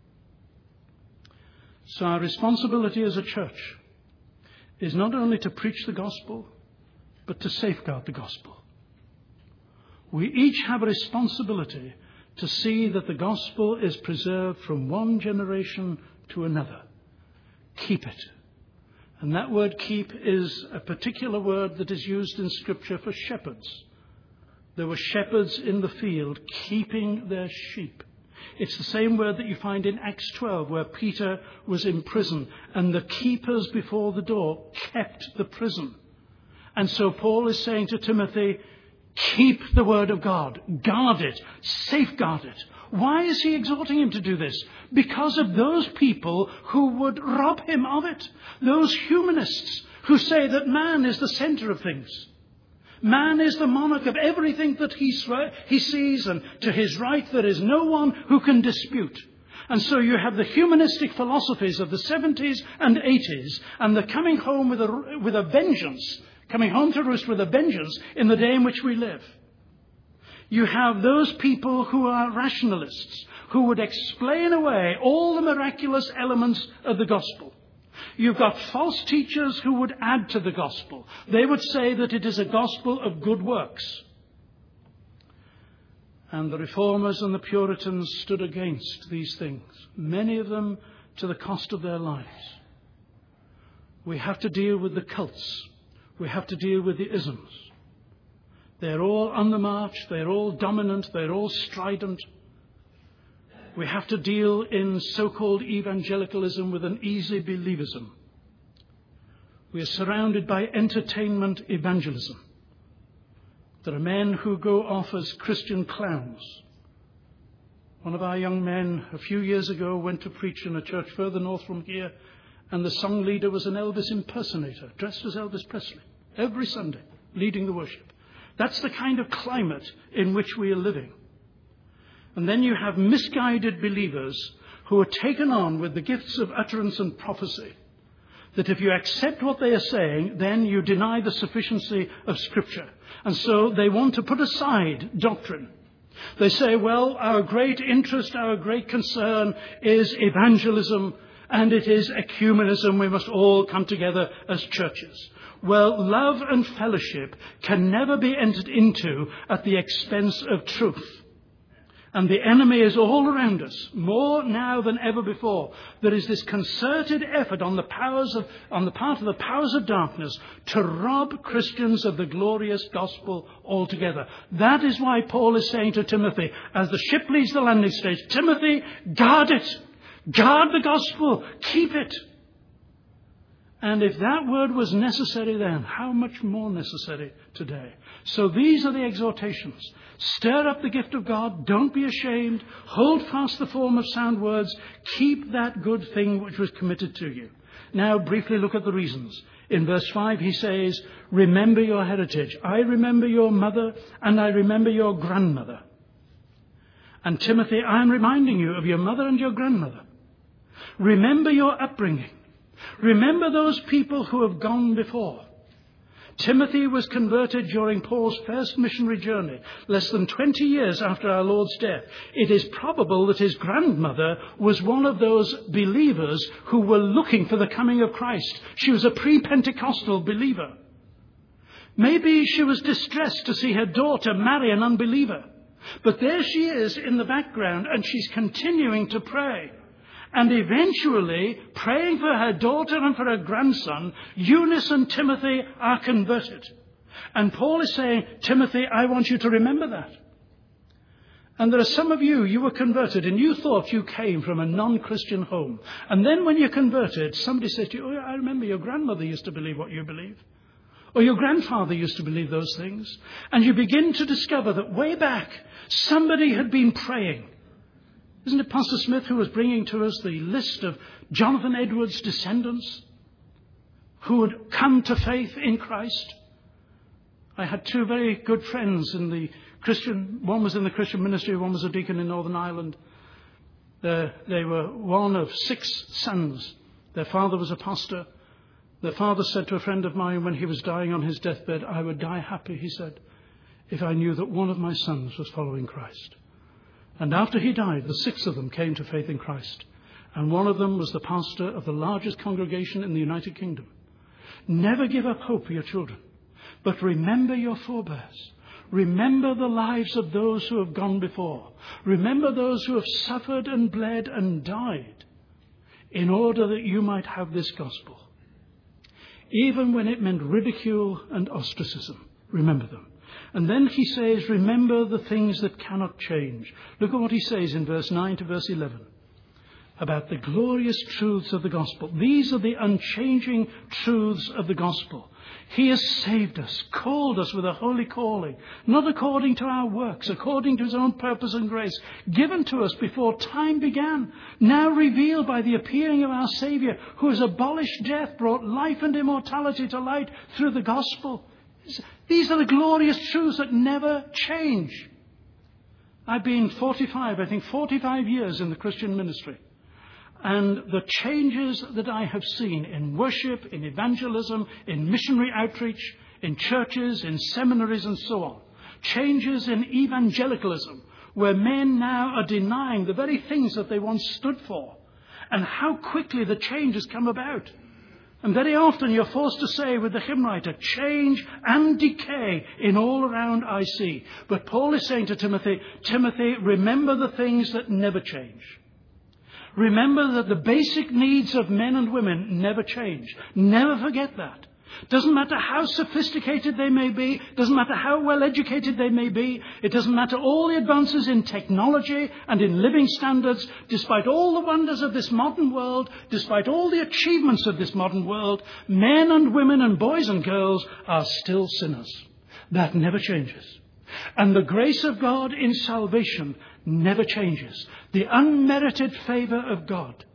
Speaker 1: So our responsibility as a church is not only to preach the gospel, but to safeguard the gospel. We each have a responsibility to see that the gospel is preserved from one generation to another. Keep it. And that word keep is a particular word that is used in Scripture for shepherds. There were shepherds in the field keeping their sheep. It's the same word that you find in Acts twelve, where Peter was in prison and the keepers before the door kept the prison. And so Paul is saying to Timothy, keep the word of God, guard it, safeguard it. Why is he exhorting him to do this? Because of those people who would rob him of it. Those humanists who say that man is the center of things. Man is the monarch of everything that he, he sees, and to his right there is no one who can dispute. And so you have the humanistic philosophies of the seventies and eighties, and they're coming home with a, with a vengeance, coming home to roost with a vengeance in the day in which we live. You have those people who are rationalists, who would explain away all the miraculous elements of the gospel. You've got false teachers who would add to the gospel. They would say that it is a gospel of good works. And the Reformers and the Puritans stood against these things, many of them to the cost of their lives. We have to deal with the cults. We have to deal with the isms. They're all on the march. They're all dominant. They're all strident. We have to deal in so-called evangelicalism with an easy believism. We are surrounded by entertainment evangelism. There are men who go off as Christian clowns. One of our young men a few years ago went to preach in a church further north from here, and the song leader was an Elvis impersonator, dressed as Elvis Presley, every Sunday, leading the worship. That's the kind of climate in which we are living. And then you have misguided believers who are taken on with the gifts of utterance and prophecy, that if you accept what they are saying, then you deny the sufficiency of Scripture. And so they want to put aside doctrine. They say, well, our great interest, our great concern is evangelism, and it is ecumenism. We must all come together as churches. Well, love and fellowship can never be entered into at the expense of truth. And the enemy is all around us, more now than ever before. There is this concerted effort on the powers of, on the part of the powers of darkness to rob Christians of the glorious gospel altogether. That is why Paul is saying to Timothy, as the ship leaves the landing stage, Timothy, guard it. Guard the gospel. Keep it. And if that word was necessary then, how much more necessary today? So these are the exhortations. Stir up the gift of God. Don't be ashamed. Hold fast the form of sound words. Keep that good thing which was committed to you. Now briefly look at the reasons. In verse five he says, remember your heritage. I remember your mother and I remember your grandmother. And Timothy, I am reminding you of your mother and your grandmother. Remember your upbringing. Remember those people who have gone before. Timothy was converted during Paul's first missionary journey, less than twenty years after our Lord's death. It is probable that his grandmother was one of those believers who were looking for the coming of Christ. She was a pre-Pentecostal believer. Maybe she was distressed to see her daughter marry an unbeliever. But there she is in the background, and she's continuing to pray. And eventually, praying for her daughter and for her grandson, Eunice and Timothy are converted. And Paul is saying, Timothy, I want you to remember that. And there are some of you, you were converted and you thought you came from a non-Christian home. And then when you're converted, somebody says to you, oh, I remember your grandmother used to believe what you believe. Or your grandfather used to believe those things. And you begin to discover that way back, somebody had been praying. Isn't it Pastor Smith who was bringing to us the list of Jonathan Edwards' descendants who had come to faith in Christ? I had two very good friends in the Christian, one was in the Christian ministry, one was a deacon in Northern Ireland. Uh, they were one of six sons. Their father was a pastor. Their father said to a friend of mine when he was dying on his deathbed, I would die happy, he said, if I knew that one of my sons was following Christ. And after he died, the six of them came to faith in Christ. And one of them was the pastor of the largest congregation in the United Kingdom. Never give up hope for your children, but remember your forebears. Remember the lives of those who have gone before. Remember those who have suffered and bled and died in order that you might have this gospel. Even when it meant ridicule and ostracism, remember them. And then he says, remember the things that cannot change. Look at what he says in verse nine to verse eleven about the glorious truths of the gospel. These are the unchanging truths of the gospel. He has saved us, called us with a holy calling, not according to our works, according to his own purpose and grace, given to us before time began, now revealed by the appearing of our Saviour, who has abolished death, brought life and immortality to light through the gospel. These are the glorious truths that never change. I've been forty-five, I think forty-five years in the Christian ministry. And the changes that I have seen in worship, in evangelism, in missionary outreach, in churches, in seminaries and so on. Changes in evangelicalism, where men now are denying the very things that they once stood for. And how quickly the change has come about. And very often you're forced to say with the hymn writer, change and decay in all around I see. But Paul is saying to Timothy, Timothy, remember the things that never change. Remember that the basic needs of men and women never change. Never forget that. Doesn't matter how sophisticated they may be. Doesn't matter how well educated they may be. It doesn't matter all the advances in technology and in living standards. Despite all the wonders of this modern world, despite all the achievements of this modern world, men and women and boys and girls are still sinners. That never changes. And the grace of God in salvation never changes. The unmerited favour of God.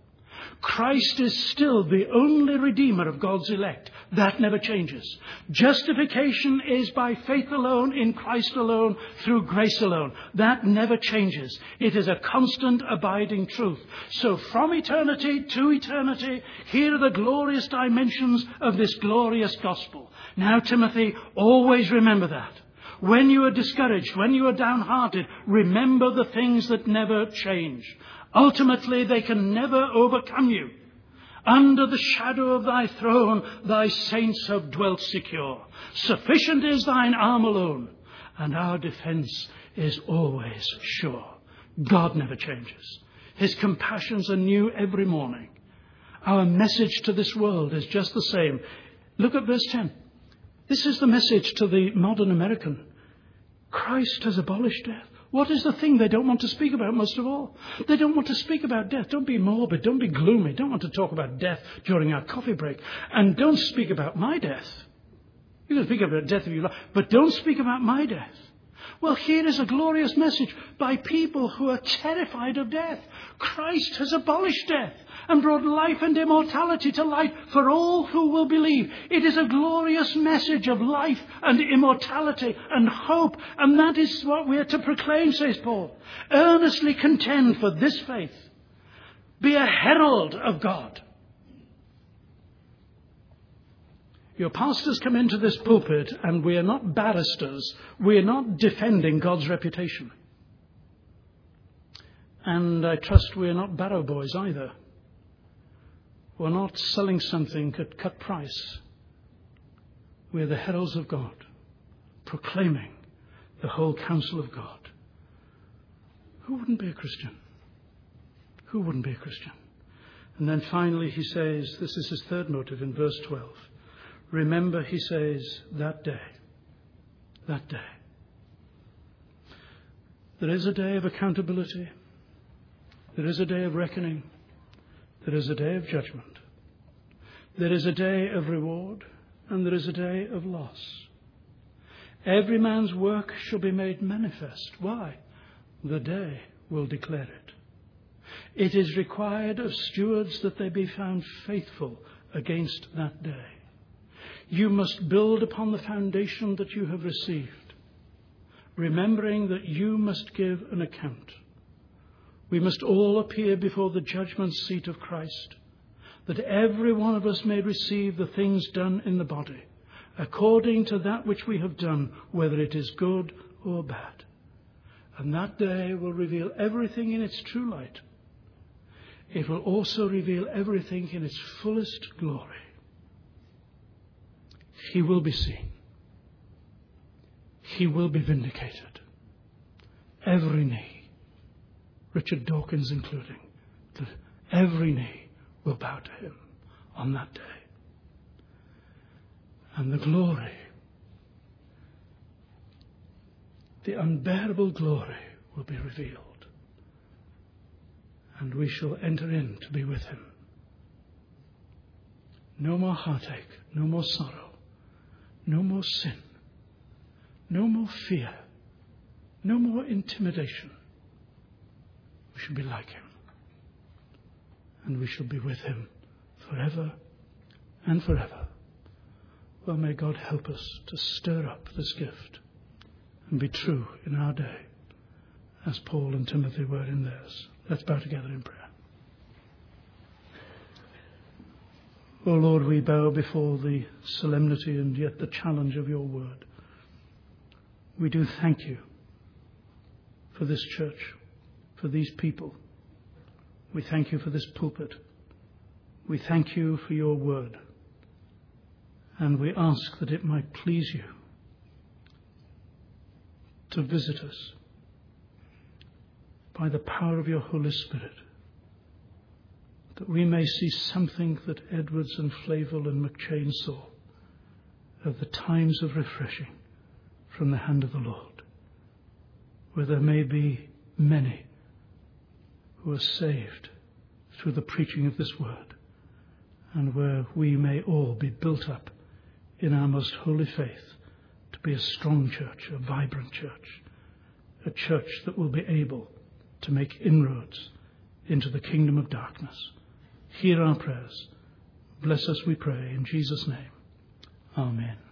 Speaker 1: Christ is still the only Redeemer of God's elect. That never changes. Justification is by faith alone, in Christ alone, through grace alone. That never changes. It is a constant abiding truth. So from eternity to eternity, here are the glorious dimensions of this glorious gospel. Now, Timothy, always remember that. When you are discouraged, when you are downhearted, remember the things that never change. Ultimately, they can never overcome you. Under the shadow of thy throne, thy saints have dwelt secure. Sufficient is thine arm alone, and our defence is always sure. God never changes. His compassions are new every morning. Our message to this world is just the same. Look at verse ten. This is the message to the modern American. Christ has abolished death. What is the thing they don't want to speak about most of all? They don't want to speak about death. Don't be morbid. Don't be gloomy. Don't want to talk about death during our coffee break. And don't speak about my death. You can speak about death if you like, but don't speak about my death. Well, here is a glorious message by people who are terrified of death. Christ has abolished death and brought life and immortality to light for all who will believe. It is a glorious message of life and immortality and hope. And that is what we are to proclaim, says Paul. Earnestly contend for this faith. Be a herald of God. Your pastors come into this pulpit and we are not barristers. We are not defending God's reputation. And I trust we are not barrow boys either. We're not selling something at cut price. We're the heralds of God, proclaiming the whole counsel of God. Who wouldn't be a Christian? Who wouldn't be a Christian? And then finally he says, this is his third motive in verse twelve. Remember, he says, that day. That day. There is a day of accountability. There is a day of reckoning. There is a day of judgment. There is a day of reward, and there is a day of loss. Every man's work shall be made manifest. Why? The day will declare it. It is required of stewards that they be found faithful against that day. You must build upon the foundation that you have received, remembering that you must give an account. We must all appear before the judgment seat of Christ, that every one of us may receive the things done in the body, according to that which we have done, whether it is good or bad. And that day will reveal everything in its true light. It will also reveal everything in its fullest glory. He will be seen. He will be vindicated. Every knee, Richard Dawkins including, that every knee will bow to him on that day. And the glory, the unbearable glory will be revealed. And we shall enter in to be with him. No more heartache, no more sorrow. No more sin, no more fear, no more intimidation. We shall be like him, and we shall be with him forever and forever. Well, may God help us to stir up this gift and be true in our day, as Paul and Timothy were in theirs. Let's bow together in prayer. O Lord, we bow before the solemnity and yet the challenge of your word. We do thank you for this church, for these people. We thank you for this pulpit. We thank you for your word. And we ask that it might please you to visit us by the power of your Holy Spirit, that we may see something that Edwards and Flavel and McChain saw of the times of refreshing from the hand of the Lord, where there may be many who are saved through the preaching of this word, and where we may all be built up in our most holy faith to be a strong church, a vibrant church, a church that will be able to make inroads into the kingdom of darkness. Hear our prayers. Bless us, we pray, in Jesus' name. Amen.